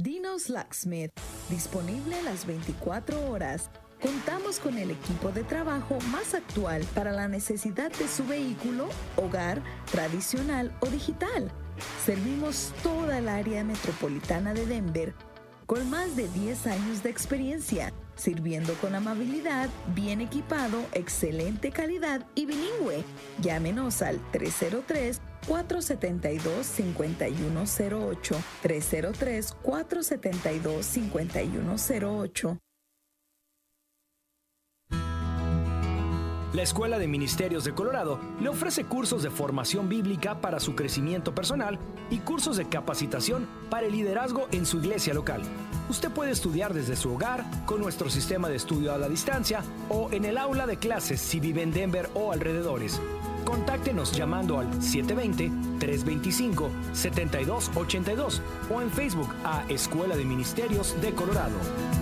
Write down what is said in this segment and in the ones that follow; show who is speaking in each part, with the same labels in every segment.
Speaker 1: Dino's Locksmith, disponible las 24 horas. Contamos con el equipo de trabajo más actual para la necesidad de su vehículo, hogar, tradicional o digital. Servimos toda el área metropolitana de Denver con más de 10 años de experiencia, sirviendo con amabilidad, bien equipado, excelente calidad y bilingüe. Llámenos al 303-472-5108, 303-472-5108.
Speaker 2: La Escuela de Ministerios de Colorado le ofrece cursos de formación bíblica para su crecimiento personal y cursos de capacitación para el liderazgo en su iglesia local. Usted puede estudiar desde su hogar, con nuestro sistema de estudio a la distancia o en el aula de clases si vive en Denver o alrededores. Contáctenos llamando al 720-325-7282 o en Facebook a Escuela de Ministerios de Colorado.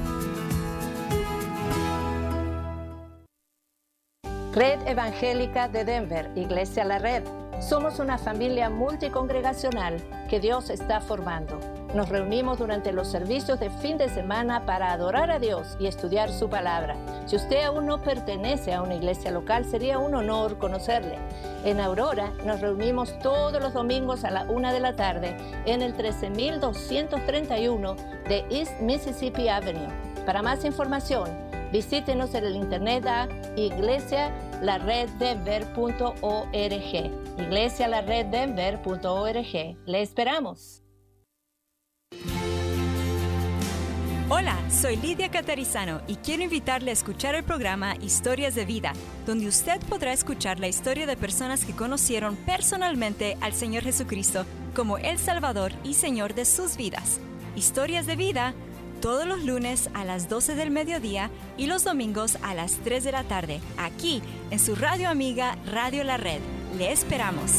Speaker 3: Red Evangélica de Denver, Iglesia La Red. Somos una familia multicongregacional que Dios está formando. Nos reunimos durante los servicios de fin de semana para adorar a Dios y estudiar su palabra. Si usted aún no pertenece a una iglesia local, sería un honor conocerle. En Aurora nos reunimos todos los domingos a la 1 de la tarde en el 13231 de East Mississippi Avenue. Para más información, visítenos en el internet a iglesialareddenver.org. iglesialareddenver.org. Le esperamos.
Speaker 4: Hola, soy Lidia Catarizano y quiero invitarle a escuchar el programa Historias de Vida, donde usted podrá escuchar la historia de personas que conocieron personalmente al Señor Jesucristo como el Salvador y Señor de sus vidas. Historias de Vida, todos los lunes a las 12 del mediodía y los domingos a las 3 de la tarde, aquí en su radio amiga Radio La Red. Le esperamos.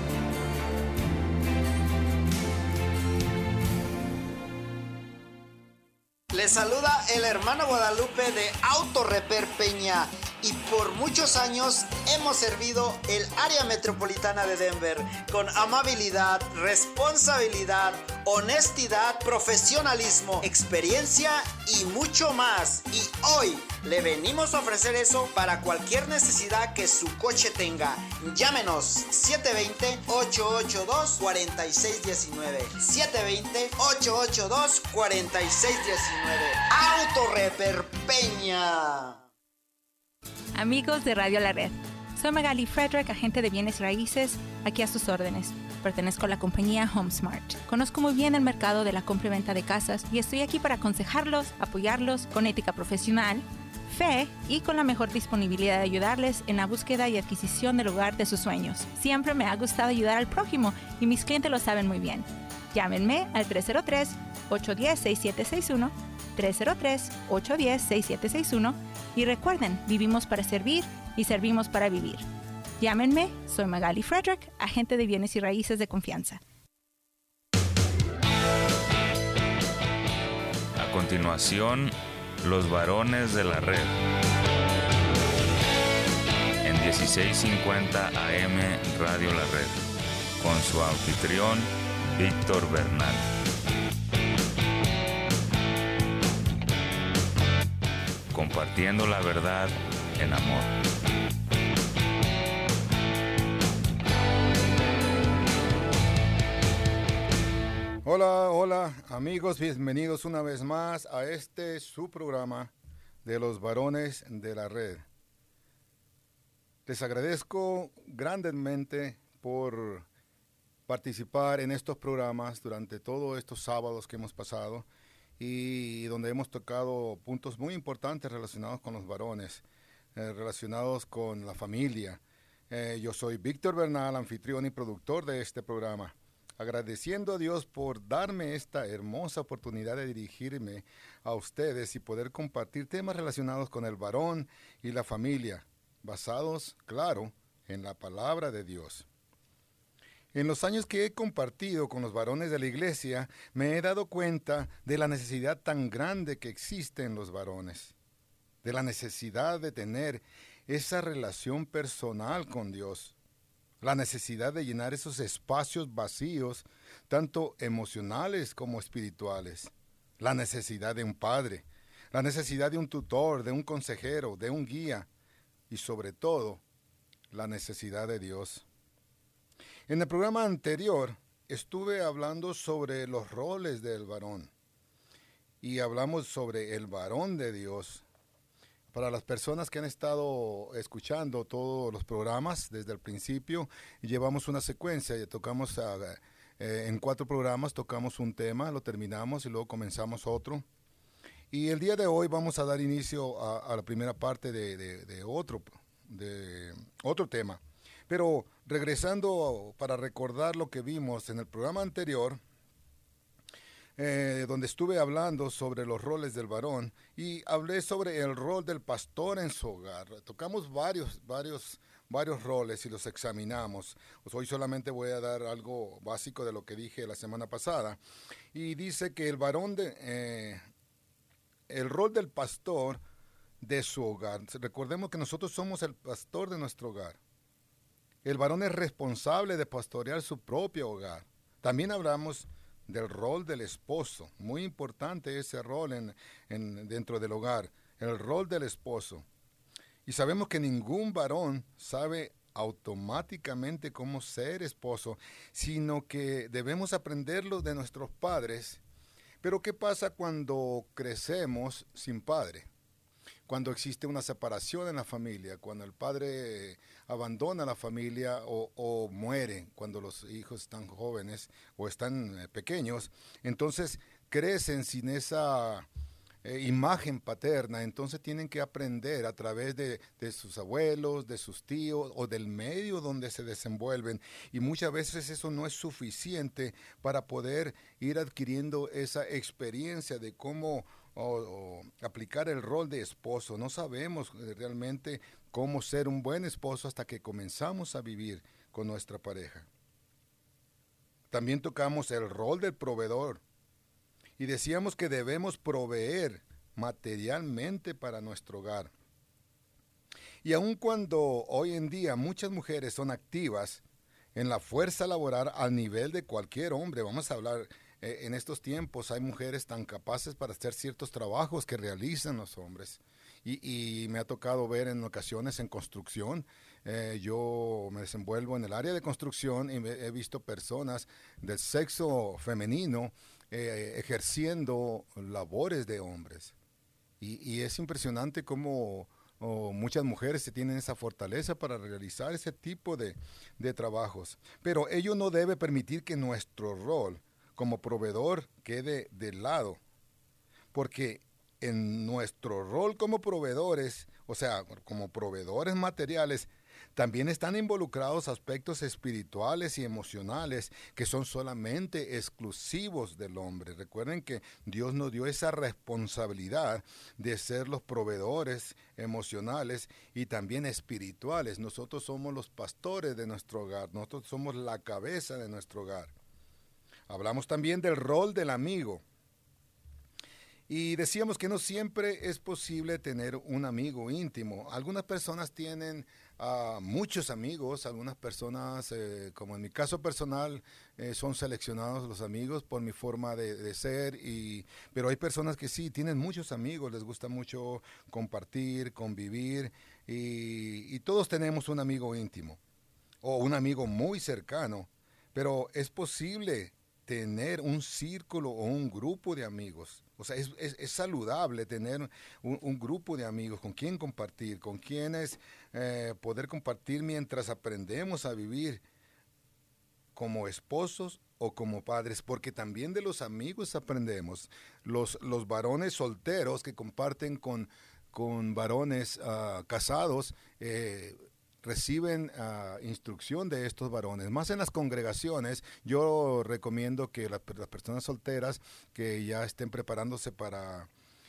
Speaker 5: Les saluda el hermano Guadalupe de Auto Repair Peña y por muchos años hemos servido el área metropolitana de Denver con amabilidad, responsabilidad, honestidad, profesionalismo, experiencia y mucho más. Y hoy le venimos a ofrecer eso para cualquier necesidad que su coche tenga. Llámenos 720-882-4619. 720-882-4619. Auto Repair Peña.
Speaker 6: Amigos de Radio La Red, soy Magali Frederick, agente de bienes raíces, aquí a sus órdenes. Pertenezco a la compañía HomeSmart. Conozco muy bien el mercado de la compra y venta de casas y estoy aquí para aconsejarlos, apoyarlos con ética profesional, fe y con la mejor disponibilidad de ayudarles en la búsqueda y adquisición del hogar de sus sueños. Siempre me ha gustado ayudar al prójimo y mis clientes lo saben muy bien. Llámenme al 303-810-6761, 303-810-6761 y recuerden, vivimos para servir y servimos para vivir. Llámenme, soy Magali Frederick, agente de bienes y raíces de confianza.
Speaker 7: A continuación, los varones de la red. En 1650 AM Radio La Red, con su anfitrión, Víctor Bernal. Compartiendo la verdad en amor.
Speaker 8: Hola amigos, bienvenidos una vez más a su programa de los varones de la red. Les agradezco grandemente por participar en estos programas durante todos estos sábados que hemos pasado y donde hemos tocado puntos muy importantes relacionados con los varones, relacionados con la familia. Yo soy Víctor Bernal, anfitrión y productor de este programa, agradeciendo a Dios por darme esta hermosa oportunidad de dirigirme a ustedes y poder compartir temas relacionados con el varón y la familia, basados, claro, en la palabra de Dios. En los años que he compartido con los varones de la iglesia, me he dado cuenta de la necesidad tan grande que existe en los varones, de la necesidad de tener esa relación personal con Dios, la necesidad de llenar esos espacios vacíos, tanto emocionales como espirituales. la necesidad de un padre, la necesidad de un tutor, de un consejero, de un guía y sobre todo la necesidad de Dios. En el programa anterior estuve hablando sobre los roles del varón y hablamos sobre el varón de Dios. Para las personas que han estado escuchando todos los programas desde el principio, llevamos una secuencia y tocamos en 4 programas, tocamos un tema, lo terminamos y luego comenzamos otro. Y el día de hoy vamos a dar inicio a la primera parte de otro tema. Pero regresando para recordar lo que vimos en el programa anterior, donde estuve hablando sobre los roles del varón y hablé sobre el rol del pastor en su hogar. Tocamos varios roles y los examinamos. Pues hoy solamente voy a dar algo básico de lo que dije la semana pasada. Y dice que el varón, el rol del pastor de su hogar. Recordemos que nosotros somos el pastor de nuestro hogar. El varón es responsable de pastorear su propio hogar. También hablamos del rol del esposo. Muy importante ese rol dentro del hogar. El rol del esposo. Y sabemos que ningún varón sabe automáticamente cómo ser esposo, sino que debemos aprenderlo de nuestros padres. Pero ¿qué pasa cuando crecemos sin padre? Cuando existe una separación en la familia, cuando el padre abandona la familia o muere, cuando los hijos están jóvenes o están pequeños, entonces crecen sin esa imagen paterna, entonces tienen que aprender a través de sus abuelos, de sus tíos o del medio donde se desenvuelven, y muchas veces eso no es suficiente para poder ir adquiriendo esa experiencia de cómo o aplicar el rol de esposo. No sabemos realmente cómo ser un buen esposo hasta que comenzamos a vivir con nuestra pareja. También tocamos el rol del proveedor y decíamos que debemos proveer materialmente para nuestro hogar. Y aun cuando hoy en día muchas mujeres son activas en la fuerza laboral al nivel de cualquier hombre, vamos a hablar en estos tiempos, hay mujeres tan capaces para hacer ciertos trabajos que realizan los hombres. Y me ha tocado ver en ocasiones en construcción. Yo me desenvuelvo en el área de construcción y he visto personas del sexo femenino ejerciendo labores de hombres. Y es impresionante cómo muchas mujeres tienen esa fortaleza para realizar ese tipo de trabajos. Pero ello no debe permitir que nuestro rol como proveedor quede de lado, porque en nuestro rol como proveedores, o sea, como proveedores materiales, también están involucrados aspectos espirituales y emocionales que son solamente exclusivos del hombre. Recuerden que Dios nos dio esa responsabilidad de ser los proveedores emocionales y también espirituales. Nosotros somos los pastores de nuestro hogar, nosotros somos la cabeza de nuestro hogar. Hablamos también del rol del amigo. Y decíamos que no siempre es posible tener un amigo íntimo. Algunas personas tienen muchos amigos, algunas personas, como en mi caso personal, son seleccionados los amigos por mi forma de ser, pero hay personas que sí, tienen muchos amigos, les gusta mucho compartir, convivir, y todos tenemos un amigo íntimo o un amigo muy cercano, pero es posible tener un círculo o un grupo de amigos. O sea, es saludable tener un grupo de amigos con quien compartir, con quienes poder compartir mientras aprendemos a vivir como esposos o como padres, porque también de los amigos aprendemos. Los varones solteros que comparten con varones casados, reciben instrucción de estos varones. Más en las congregaciones, yo recomiendo que las personas solteras que ya estén preparándose para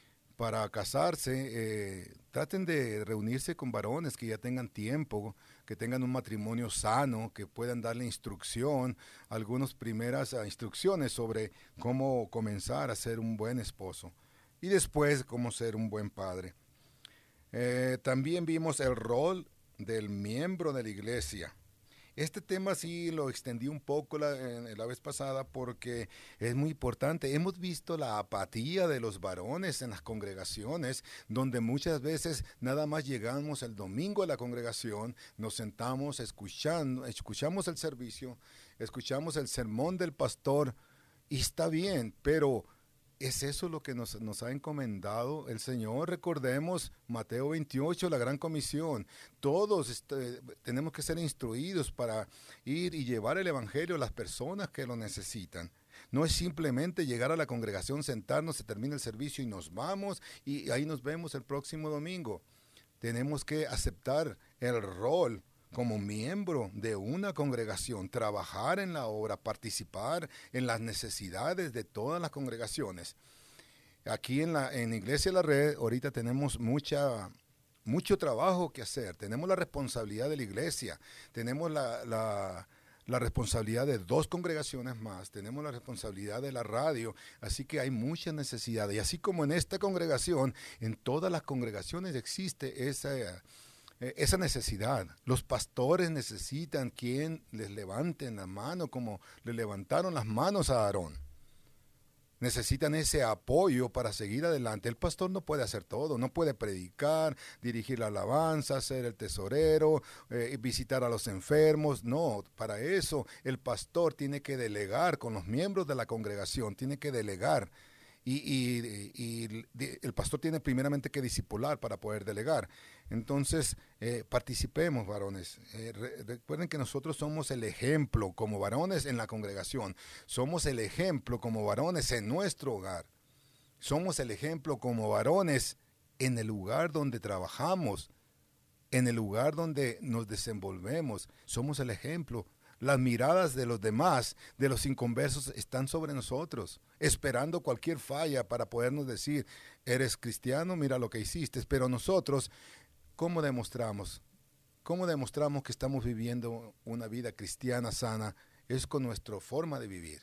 Speaker 8: casarse, traten de reunirse con varones que ya tengan tiempo, que tengan un matrimonio sano, que puedan darle instrucción, algunas primeras instrucciones sobre cómo comenzar a ser un buen esposo y después cómo ser un buen padre. También vimos el rol del miembro de la iglesia Este tema sí lo extendí un poco la vez pasada porque es muy importante. Hemos visto la apatía de los varones en las congregaciones, donde muchas veces nada más llegamos el domingo a la congregación, nos sentamos, escuchamos el servicio, escuchamos el sermón del pastor y está bien, pero ¿es eso lo que nos ha encomendado el Señor? Recordemos Mateo 28, la gran comisión. Todos tenemos que ser instruidos para ir y llevar el evangelio a las personas que lo necesitan. No es simplemente llegar a la congregación, sentarnos, se termina el servicio y nos vamos y ahí nos vemos el próximo domingo. Tenemos que aceptar el rol como miembro de una congregación, trabajar en la obra, participar en las necesidades de todas las congregaciones. Aquí en Iglesia La Red ahorita tenemos mucho trabajo que hacer. Tenemos la responsabilidad de la iglesia, tenemos la responsabilidad de 2 congregaciones más, tenemos la responsabilidad de la radio, así que hay muchas necesidades. Y así como en esta congregación, en todas las congregaciones existe esa necesidad. Los pastores necesitan quien les levante la mano como le levantaron las manos a Aarón. Necesitan ese apoyo para seguir adelante. El pastor no puede hacer todo, no puede predicar, dirigir la alabanza, ser el tesorero, visitar a los enfermos. No, para eso el pastor tiene que delegar con los miembros de la congregación, tiene que delegar. Y el pastor tiene primeramente que discipular para poder delegar. Entonces, participemos, varones. Recuerden que nosotros somos el ejemplo como varones en la congregación. Somos el ejemplo como varones en nuestro hogar. Somos el ejemplo como varones en el lugar donde trabajamos, en el lugar donde nos desenvolvemos. Somos el ejemplo. Las miradas de los demás, de los inconversos, están sobre nosotros, esperando cualquier falla para podernos decir, eres cristiano, mira lo que hiciste. Pero nosotros, ¿cómo demostramos? ¿Cómo demostramos que estamos viviendo una vida cristiana sana? Es con nuestra forma de vivir.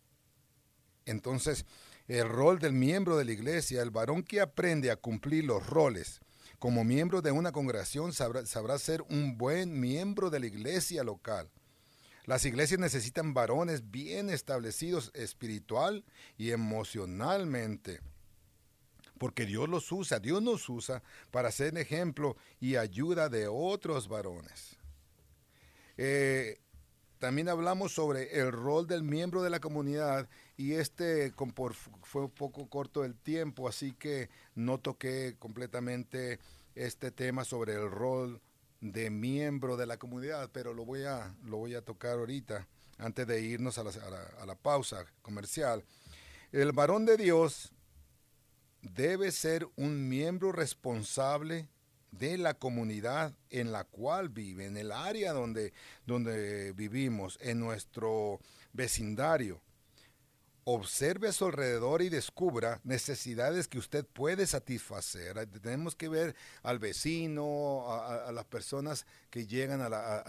Speaker 8: Entonces, el rol del miembro de la iglesia, el varón que aprende a cumplir los roles como miembro de una congregación, sabrá ser un buen miembro de la iglesia local. Las iglesias necesitan varones bien establecidos espiritual y emocionalmente, porque Dios nos usa para ser ejemplo y ayuda de otros varones. También hablamos sobre el rol del miembro de la comunidad y fue un poco corto el tiempo, así que no toqué completamente este tema sobre el rol de miembro de la comunidad, pero lo voy a tocar ahorita, antes de irnos a la pausa comercial. El varón de Dios debe ser un miembro responsable de la comunidad en la cual vive, en el área donde vivimos, en nuestro vecindario. Observe a su alrededor y descubra necesidades que usted puede satisfacer. Tenemos que ver al vecino, a las personas que llegan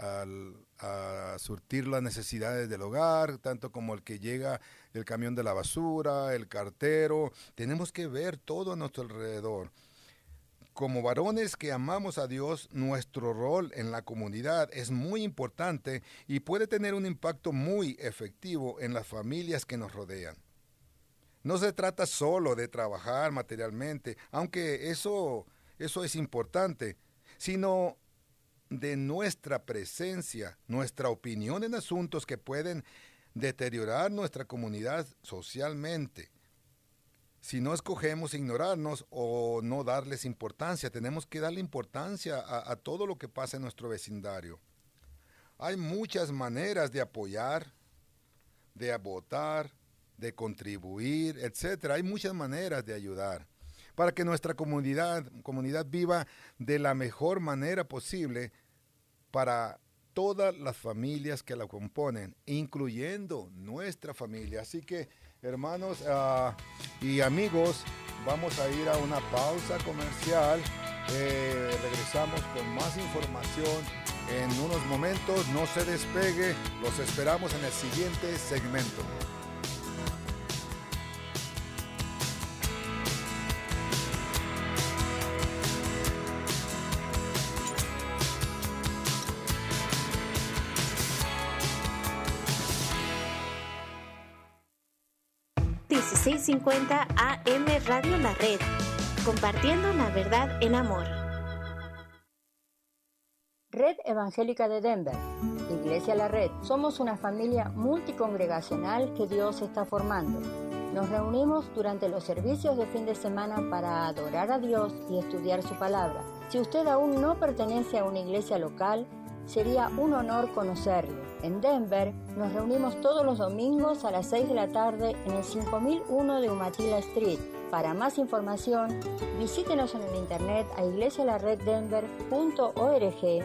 Speaker 8: a surtir las necesidades del hogar, tanto como el que llega el camión de la basura, el cartero. Tenemos que ver todo a nuestro alrededor. Como varones que amamos a Dios, nuestro rol en la comunidad es muy importante y puede tener un impacto muy efectivo en las familias que nos rodean. No se trata solo de trabajar materialmente, aunque eso es importante, sino de nuestra presencia, nuestra opinión en asuntos que pueden deteriorar nuestra comunidad socialmente. Si no escogemos ignorarnos o no darles importancia, tenemos que darle importancia a todo lo que pasa en nuestro vecindario. Hay muchas maneras de apoyar, de votar, de contribuir, etc. Hay muchas maneras de ayudar para que nuestra comunidad viva de la mejor manera posible para todas las familias que la componen, incluyendo nuestra familia. Así que, hermanos y amigos, vamos a ir a una pausa comercial. Regresamos con más información en unos momentos. No se despegue, los esperamos en el siguiente segmento.
Speaker 9: 1650 AM Radio La Red, compartiendo la verdad en amor.
Speaker 3: Red Evangélica de Denver, Iglesia La Red. Somos una familia multicongregacional que Dios está formando. Nos reunimos durante los servicios de fin de semana para adorar a Dios y estudiar su palabra. Si usted aún no pertenece a una iglesia local, sería un honor conocerlo. En Denver nos reunimos todos los domingos a las 6 de la tarde en el 5001 de Umatilla Street. Para más información, visítenos en el internet a iglesialareddenver.org.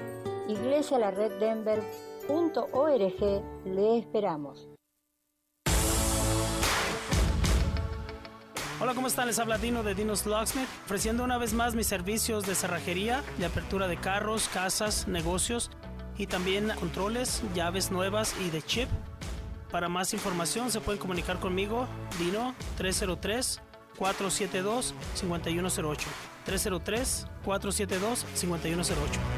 Speaker 3: iglesialareddenver.org. Le esperamos.
Speaker 10: Hola, ¿cómo están? Les habla Dino de Dino's Locksmith, ofreciendo una vez más mis servicios de cerrajería, de apertura de carros, casas, negocios y también controles, llaves nuevas y de chip. Para más información se pueden comunicar conmigo, Dino, 303-472-5108. 303-472-5108.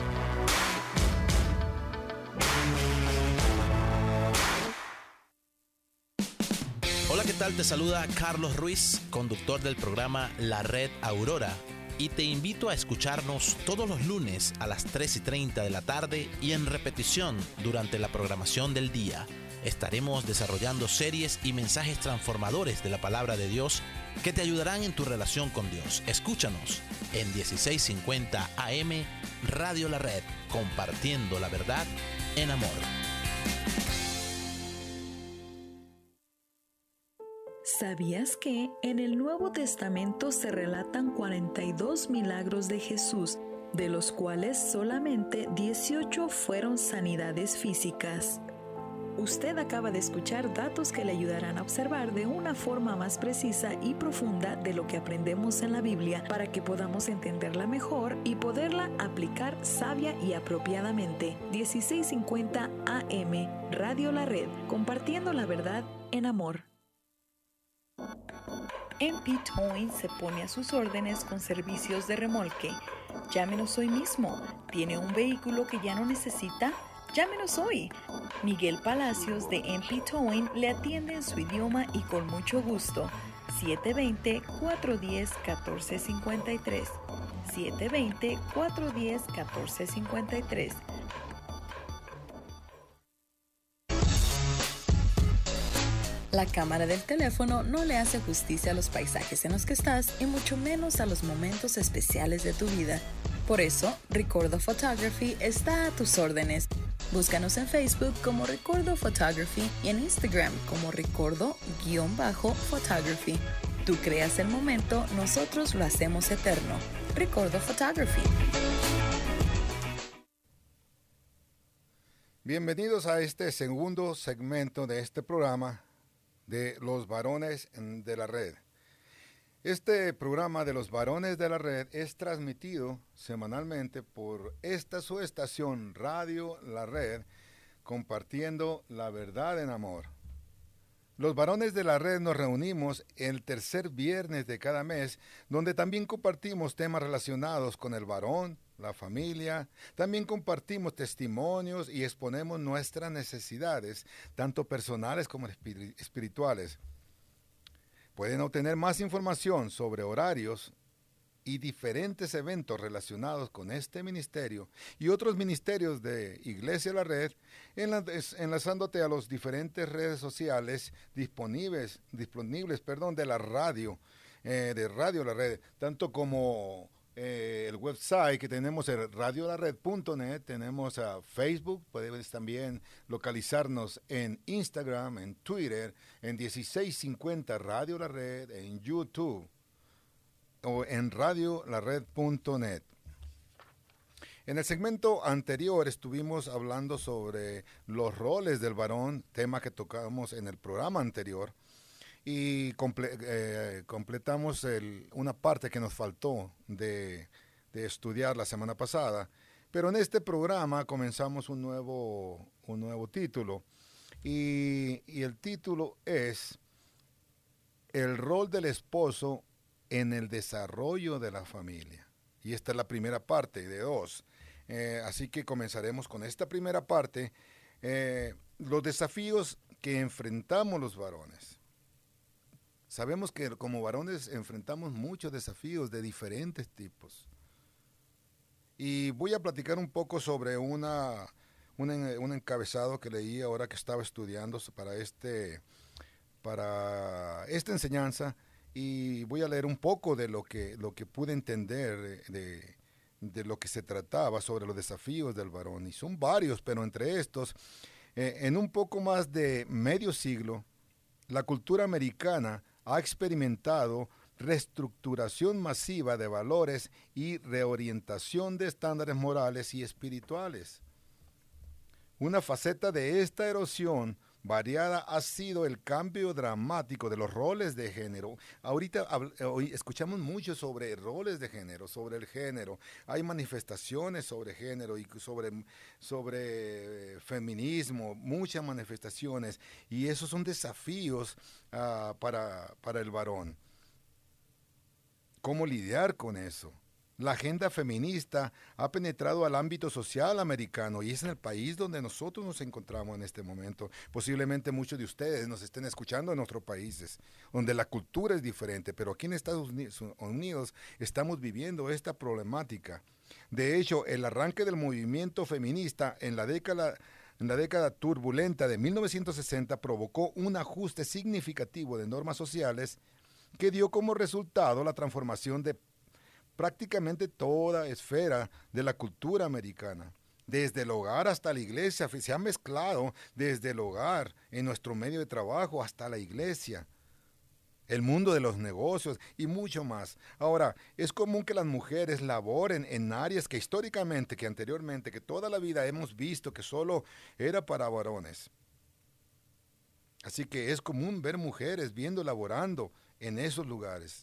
Speaker 11: Hola, ¿qué tal? Te saluda Carlos Ruiz, conductor del programa La Red Aurora, y te invito a escucharnos todos los lunes a las 3:30 de la tarde y en repetición durante la programación del día. Estaremos desarrollando series y mensajes transformadores de la palabra de Dios que te ayudarán en tu relación con Dios. Escúchanos en 1650 AM Radio La Red, compartiendo la verdad en amor.
Speaker 1: ¿Sabías que en el Nuevo Testamento se relatan 42 milagros de Jesús, de los cuales solamente 18 fueron sanidades físicas? Usted acaba de escuchar datos que le ayudarán a observar de una forma más precisa y profunda de lo que aprendemos en la Biblia para que podamos entenderla mejor y poderla aplicar sabia y apropiadamente. 1650 AM, Radio La Red, compartiendo la verdad en amor. MP Towing se pone a sus órdenes con servicios de remolque. Llámenos hoy mismo. ¿Tiene un vehículo que ya no necesita? Llámenos hoy. Miguel Palacios de MP Towing le atiende en su idioma y con mucho gusto. 720-410-1453. 720-410-1453. La cámara del teléfono no le hace justicia a los paisajes en los que estás y mucho menos a los momentos especiales de tu vida. Por eso, Recordo Photography está a tus órdenes. Búscanos en Facebook como Recordo Photography y en Instagram como Recordo_Photography. Tú creas el momento, nosotros lo hacemos eterno. Recordo Photography.
Speaker 8: Bienvenidos a este segundo segmento de este programa de los varones de la red. Este programa de los varones de la red es transmitido semanalmente por esta su estación Radio La Red, compartiendo la verdad en amor. Los varones de la red nos reunimos el tercer viernes de cada mes, donde también compartimos temas relacionados con el varón, la familia. También compartimos testimonios y exponemos nuestras necesidades, tanto personales como espirituales. Pueden obtener más información sobre horarios y diferentes eventos relacionados con este ministerio y otros ministerios de Iglesia La Red, enlazándote a las diferentes redes sociales disponibles de la radio, de Radio La Red, tanto como el website que tenemos, el radiolared.net, tenemos a Facebook, puedes también localizarnos en Instagram, en Twitter, en 1650 Radio La Red, en YouTube o en radiolared.net. En el segmento anterior estuvimos hablando sobre los roles del varón, tema que tocamos en el programa anterior, y completamos una parte que nos faltó de estudiar la semana pasada. Pero en este programa comenzamos un nuevo título, y el título es El rol del esposo en el desarrollo de la familia. Y esta es la primera parte de 2. Así que comenzaremos con esta primera parte, los desafíos que enfrentamos los varones. Sabemos que como varones enfrentamos muchos desafíos de diferentes tipos. Y voy a platicar un poco sobre un encabezado que leí ahora que estaba estudiando para esta enseñanza, y voy a leer un poco de lo que pude entender de lo que se trataba sobre los desafíos del varón. Y son varios, pero entre estos, en un poco más de medio siglo, la cultura americana ha experimentado reestructuración masiva de valores y reorientación de estándares morales y espirituales. Una faceta de esta erosión variada ha sido el cambio dramático de los roles de género. Ahorita hoy escuchamos mucho sobre roles de género, sobre el género. Hay manifestaciones sobre género y sobre feminismo, muchas manifestaciones. Y esos son desafíos para el varón. ¿Cómo lidiar con eso? La agenda feminista ha penetrado al ámbito social americano y es en el país donde nosotros nos encontramos en este momento. Posiblemente muchos de ustedes nos estén escuchando en nuestros países, donde la cultura es diferente, pero aquí en Estados Unidos estamos viviendo esta problemática. De hecho, el arranque del movimiento feminista en la década turbulenta de 1960 provocó un ajuste significativo de normas sociales que dio como resultado la transformación de prácticamente toda esfera de la cultura americana. Desde el hogar hasta la iglesia, se ha mezclado desde el hogar, en nuestro medio de trabajo, hasta la iglesia, el mundo de los negocios y mucho más. Ahora, es común que las mujeres laboren en áreas que históricamente, que anteriormente, que toda la vida hemos visto que solo era para varones. Así que es común ver mujeres laborando en esos lugares.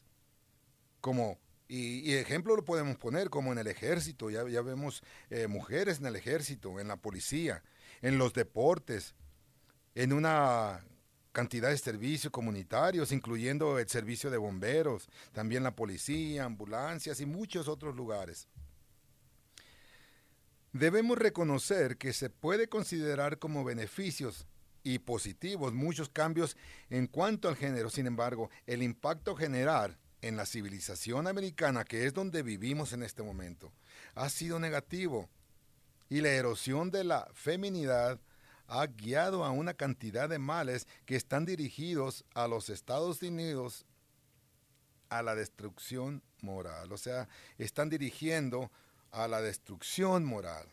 Speaker 8: Y ejemplo lo podemos poner como en el ejército, ya vemos mujeres en el ejército, en la policía, en los deportes, en una cantidad de servicios comunitarios, incluyendo el servicio de bomberos, también la policía, ambulancias y muchos otros lugares. Debemos reconocer que se puede considerar como beneficios y positivos muchos cambios en cuanto al género. Sin embargo, el impacto general en la civilización americana, que es donde vivimos en este momento, ha sido negativo, y la erosión de la feminidad ha guiado a una cantidad de males que están dirigidos a los Estados Unidos a la destrucción moral. O sea, están dirigiendo a la destrucción moral.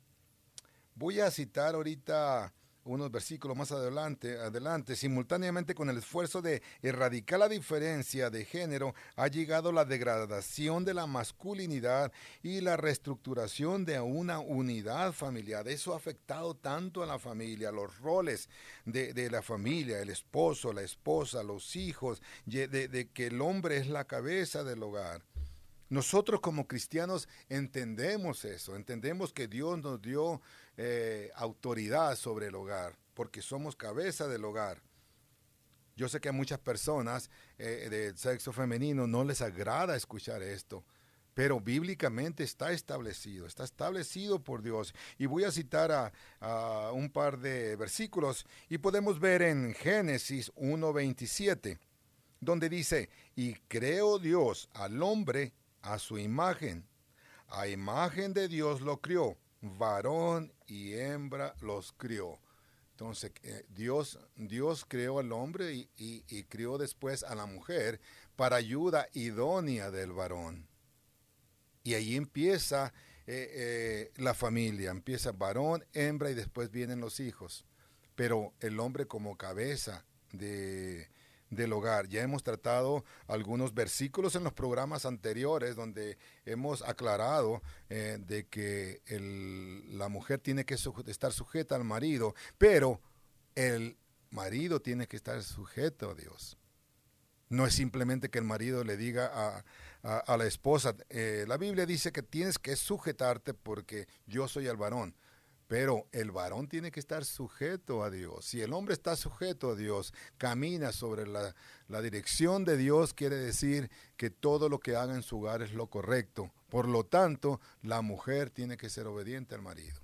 Speaker 8: Voy a citar ahorita unos versículos más adelante, simultáneamente con el esfuerzo de erradicar la diferencia de género, ha llegado la degradación de la masculinidad y la reestructuración de una unidad familiar. Eso ha afectado tanto a la familia, los roles de la familia, el esposo, la esposa, los hijos, de que el hombre es la cabeza del hogar. Nosotros como cristianos entendemos eso, entendemos que Dios nos dio autoridad sobre el hogar, porque somos cabeza del hogar. Yo sé que a muchas personas del sexo femenino no les agrada escuchar esto, pero bíblicamente está establecido por Dios. Y voy a citar a un par de versículos y podemos ver en Génesis 1:27, donde dice: y creó Dios al hombre a su imagen, a imagen de Dios lo crió, varón y hembra los crió. Entonces Dios creó al hombre y crió después a la mujer para ayuda idónea del varón. Y ahí empieza la familia, empieza varón, hembra y después vienen los hijos. Pero el hombre como cabeza del hogar. Ya hemos tratado algunos versículos en los programas anteriores donde hemos aclarado de que la mujer tiene que estar sujeta al marido, pero el marido tiene que estar sujeto a Dios. No es simplemente que el marido le diga a la esposa, la Biblia dice que tienes que sujetarte porque yo soy el varón. Pero el varón tiene que estar sujeto a Dios. Si el hombre está sujeto a Dios, camina sobre la dirección de Dios, quiere decir que todo lo que haga en su hogar es lo correcto. Por lo tanto, la mujer tiene que ser obediente al marido.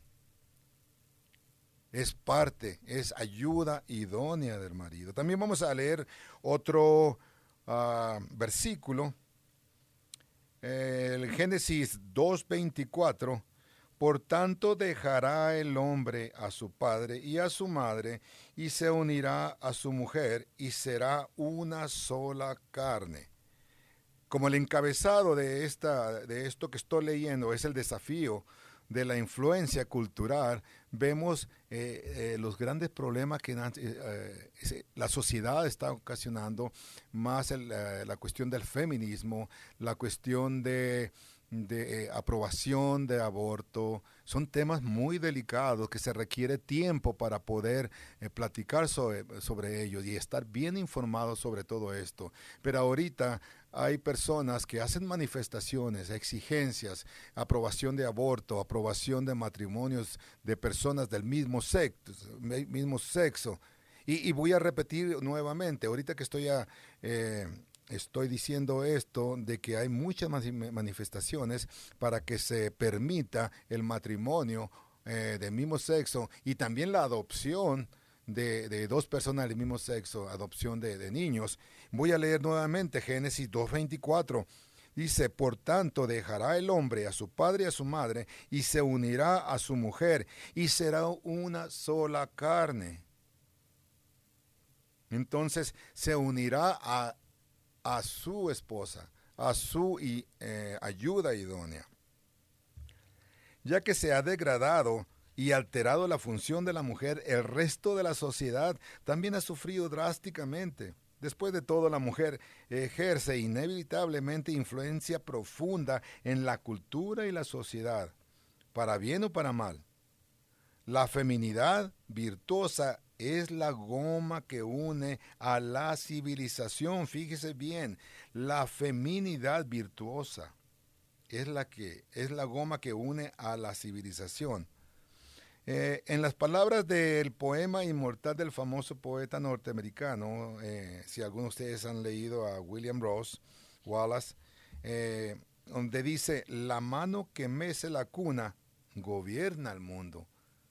Speaker 8: Es ayuda idónea del marido. También vamos a leer otro versículo, el Génesis 2:24, por tanto dejará el hombre a su padre y a su madre, y se unirá a su mujer, y será una sola carne. Como el encabezado de esto que estoy leyendo es el desafío de la influencia cultural, vemos los grandes problemas que la sociedad está ocasionando, más la cuestión del feminismo, la cuestión de aprobación de aborto. Son temas muy delicados que se requiere tiempo para poder platicar sobre ellos y estar bien informados sobre todo esto. Pero ahorita hay personas que hacen manifestaciones, exigencias, aprobación de aborto, aprobación de matrimonios de personas del mismo sexo. Y voy a repetir nuevamente, ahorita que estoy diciendo esto, de que hay muchas manifestaciones para que se permita el matrimonio del mismo sexo y también la adopción de dos personas del mismo sexo, adopción de niños. Voy a leer nuevamente Génesis 2:24. Dice, por tanto dejará el hombre a su padre y a su madre y se unirá a su mujer y será una sola carne. Entonces se unirá a su esposa, a su ayuda idónea. Ya que se ha degradado y alterado la función de la mujer, el resto de la sociedad también ha sufrido drásticamente. Después de todo, la mujer ejerce inevitablemente influencia profunda en la cultura y la sociedad, para bien o para mal. La feminidad virtuosa es la goma que une a la civilización. Fíjese bien, la feminidad virtuosa es la goma que une a la civilización. En las palabras del poema inmortal del famoso poeta norteamericano, si algunos de ustedes han leído a William Ross Wallace, donde dice, la mano que mece la cuna gobierna el mundo.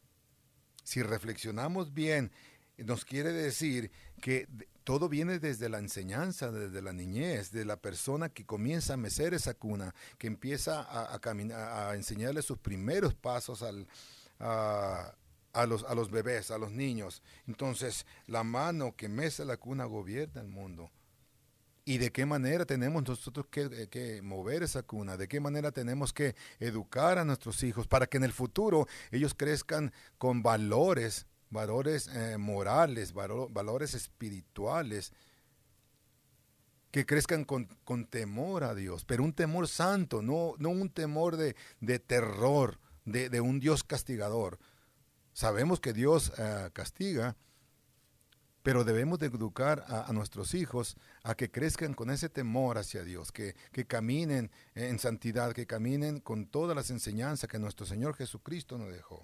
Speaker 8: Si reflexionamos bien, nos quiere decir que todo viene desde la enseñanza, desde la niñez, de la persona que comienza a mecer esa cuna, que empieza a caminar, a enseñarle sus primeros pasos a los bebés, a los niños. Entonces, la mano que mece la cuna gobierna el mundo. ¿Y de qué manera tenemos nosotros que mover esa cuna? ¿De qué manera tenemos que educar a nuestros hijos para que en el futuro ellos crezcan con valores morales, valores espirituales, que crezcan con temor a Dios, pero un temor santo, no un temor de terror, de un Dios castigador? Sabemos que Dios castiga, pero debemos de educar a nuestros hijos a que crezcan con ese temor hacia Dios, que caminen en santidad, que caminen con todas las enseñanzas que nuestro Señor Jesucristo nos dejó.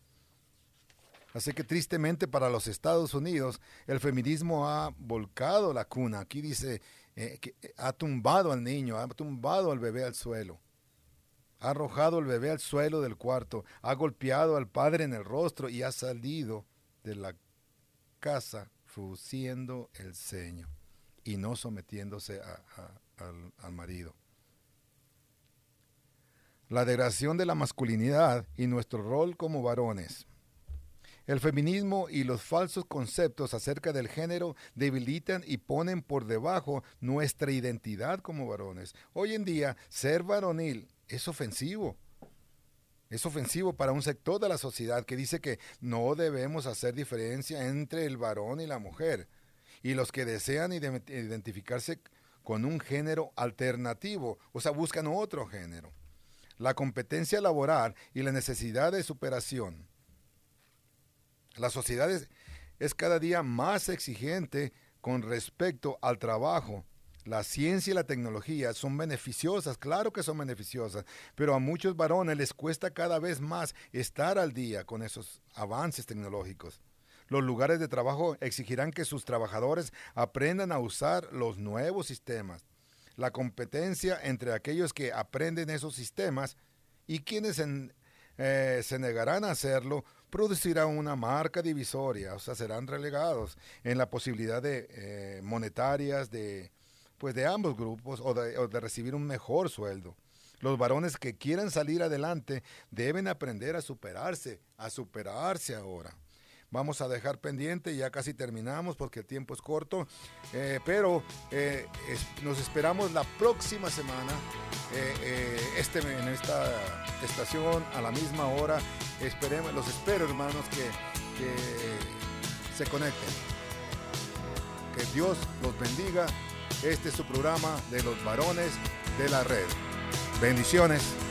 Speaker 8: Así que tristemente para los Estados Unidos, el feminismo ha volcado la cuna. Aquí dice que ha tumbado al niño, ha tumbado al bebé al suelo. Ha arrojado al bebé al suelo del cuarto, ha golpeado al padre en el rostro y ha salido de la casa frunciendo el ceño y no sometiéndose al marido. La degradación de la masculinidad y nuestro rol como varones. El feminismo y los falsos conceptos acerca del género debilitan y ponen por debajo nuestra identidad como varones. Hoy en día, ser varonil es ofensivo. Es ofensivo para un sector de la sociedad que dice que no debemos hacer diferencia entre el varón y la mujer. Y los que desean identificarse con un género alternativo, o sea, buscan otro género. La competencia laboral y la necesidad de superación. La sociedad es cada día más exigente con respecto al trabajo. La ciencia y la tecnología son beneficiosas, claro que son beneficiosas, pero a muchos varones les cuesta cada vez más estar al día con esos avances tecnológicos. Los lugares de trabajo exigirán que sus trabajadores aprendan a usar los nuevos sistemas. La competencia entre aquellos que aprenden esos sistemas y quienes se negarán a hacerlo producirá una marca divisoria, o sea, serán relegados en la posibilidad de monetarias, de pues de ambos grupos o de recibir un mejor sueldo. Los varones que quieran salir adelante deben aprender a superarse ahora. Vamos a dejar pendiente, ya casi terminamos porque el tiempo es corto, pero nos esperamos la próxima semana en esta estación a la misma hora. Los espero, hermanos, que se conecten. Que Dios los bendiga. Este es su programa de los varones de la red. Bendiciones.